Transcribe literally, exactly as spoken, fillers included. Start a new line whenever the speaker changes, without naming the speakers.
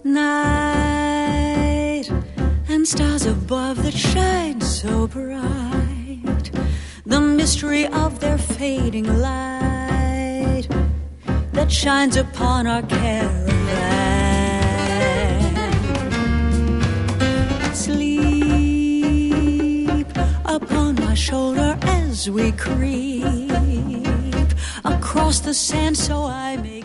night, and stars above that shine so bright, the mystery of their fading light that shines upon our caravan. Sleep upon my shoulder as we creep across the sand so I may